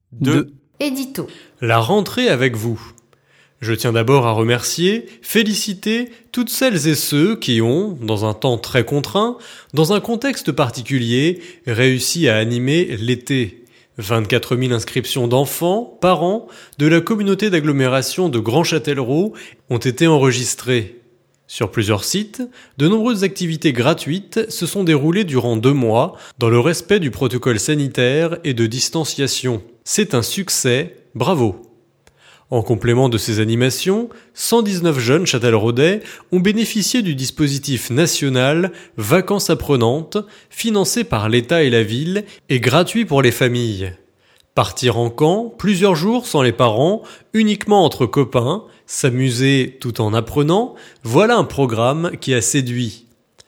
2. Édito. La rentrée avec vous. Je tiens d'abord à remercier, féliciter toutes celles et ceux qui ont, dans un temps très contraint, dans un contexte particulier, réussi à animer l'été. 24 000 inscriptions d'enfants, parents, de la communauté d'agglomération de Grand Châtellerault ont été enregistrées. Sur plusieurs sites, de nombreuses activités gratuites se sont déroulées durant 2 mois, dans le respect du protocole sanitaire et de distanciation. C'est un succès, bravo! En complément de ces animations, 119 jeunes châtelleraudais ont bénéficié du dispositif national Vacances apprenantes, financé par l'État et la ville et gratuit pour les familles. Partir en camp, plusieurs jours sans les parents, uniquement entre copains, s'amuser tout en apprenant, voilà un programme qui a séduit.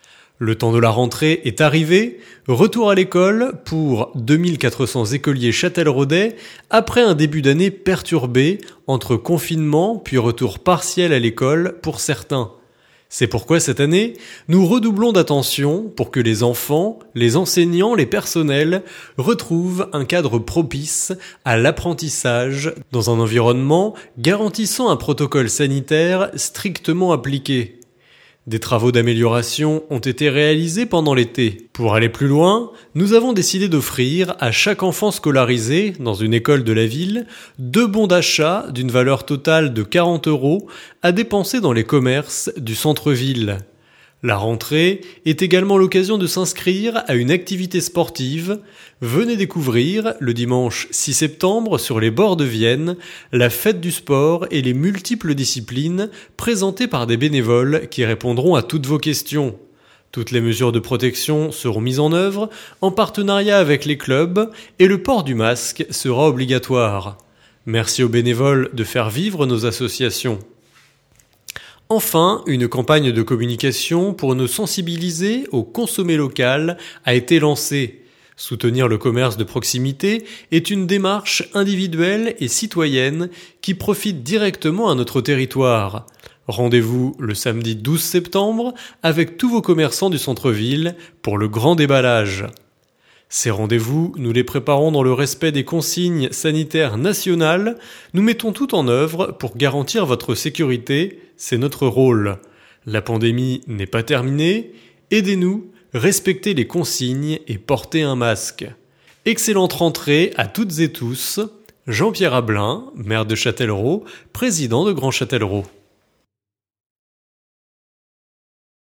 Le temps de la rentrée est arrivé, retour à l'école pour 2400 écoliers châtelleraudais après un début d'année perturbé entre confinement puis retour partiel à l'école pour certains. C'est pourquoi cette année, nous redoublons d'attention pour que les enfants, les enseignants, les personnels retrouvent un cadre propice à l'apprentissage dans un environnement garantissant un protocole sanitaire strictement appliqué. Des travaux d'amélioration ont été réalisés pendant l'été. Pour aller plus loin, nous avons décidé d'offrir à chaque enfant scolarisé dans une école de la ville 2 bons d'achat d'une valeur totale de 40 € à dépenser dans les commerces du centre-ville. La rentrée est également l'occasion de s'inscrire à une activité sportive. Venez découvrir, le dimanche 6 septembre, sur les bords de Vienne, la fête du sport et les multiples disciplines présentées par des bénévoles qui répondront à toutes vos questions. Toutes les mesures de protection seront mises en œuvre en partenariat avec les clubs et le port du masque sera obligatoire. Merci aux bénévoles de faire vivre nos associations. Enfin, une campagne de communication pour nous sensibiliser au consommer local a été lancée. Soutenir le commerce de proximité est une démarche individuelle et citoyenne qui profite directement à notre territoire. Rendez-vous le samedi 12 septembre avec tous vos commerçants du centre-ville pour le grand déballage. Ces rendez-vous, nous les préparons dans le respect des consignes sanitaires nationales. Nous mettons tout en œuvre pour garantir votre sécurité. C'est notre rôle. La pandémie n'est pas terminée. Aidez-nous, respectez les consignes et portez un masque. Excellente rentrée à toutes et tous. Jean-Pierre Ablin, maire de Châtellerault, président de Grand Châtellerault.